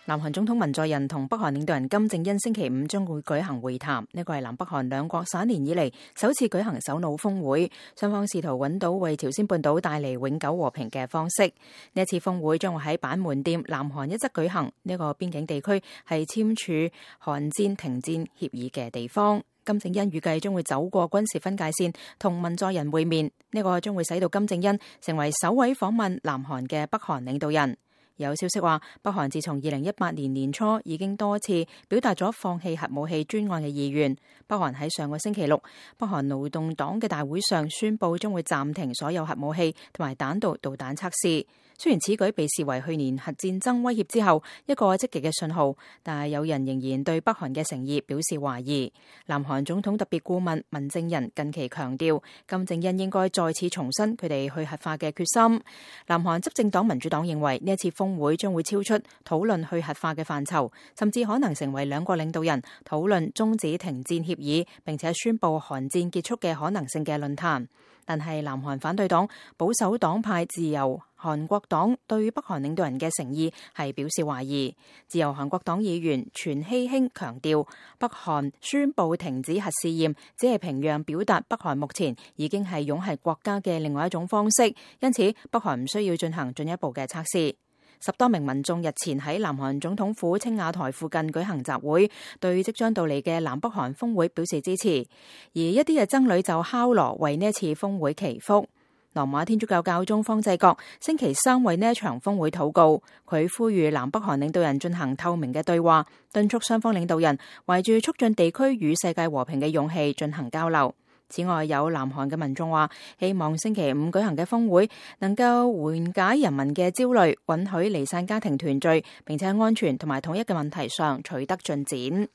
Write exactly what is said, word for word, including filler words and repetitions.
南韓總統文在寅同北韓領導人金正恩星期五將會舉行會談，呢個係南北韓兩國十一年以嚟首次舉行首腦峰會，雙方試圖揾到為朝鮮半島帶嚟永久和平嘅方式。呢一次峰會將會喺板門店南韓一側舉行，呢個邊境地區係簽署韓戰停戰協議嘅地方。金正恩預計將會走過軍事分界線同文在寅會面，呢個將會使到金正恩成為首位訪問南韓嘅北韓領導人。有消息話，北韓自從二零一八年年初已經多次表達咗放棄核武器專案嘅意願。北韓喺上個星期六，北韓勞動黨嘅大會上宣布將會暫停所有核武器同埋彈道導彈測試。雖然此舉被視為去年核戰爭威脅之後一個積極嘅信號，但係有人仍然對北韓嘅誠意表示懷疑。南韓總統特別顧問文正仁近期強調，金正恩應該再次重申佢哋去核化嘅決心。南韓執政黨民主黨認為呢一次峰會將會超出討論去核化嘅範疇，甚至可能成為兩國領導人討論終止停戰協議並且宣布韓戰結束嘅可能性嘅論壇。但係南韓反對黨保守黨派自由韓國黨對北韓領導人嘅誠意係表示懷疑。自由韓國黨議員全希興強調，北韓宣布停止核試驗只係平壤表達北韓目前已經係擁核國家嘅另外一種方式，因此北韓唔需要進行進一步嘅測試。十多名民眾日前喺南韓總統府青瓦台附近舉行集會，對即將到嚟嘅南北韓峰會表示支持，而一啲嘅僧侶就敲鑼為呢一次峰會祈福。羅馬天主教教宗方濟各星期三為呢一場峰會禱告，佢呼籲南北韓領導人進行透明嘅對話，敦促雙方領導人懷住促進地區與世界和平嘅勇氣進行交流。此外，有南韓嘅民眾話，希望星期五舉行嘅峰會能夠緩解人民嘅焦慮，允許離散家庭團聚，並且喺安全同埋統一嘅問題上取得進展。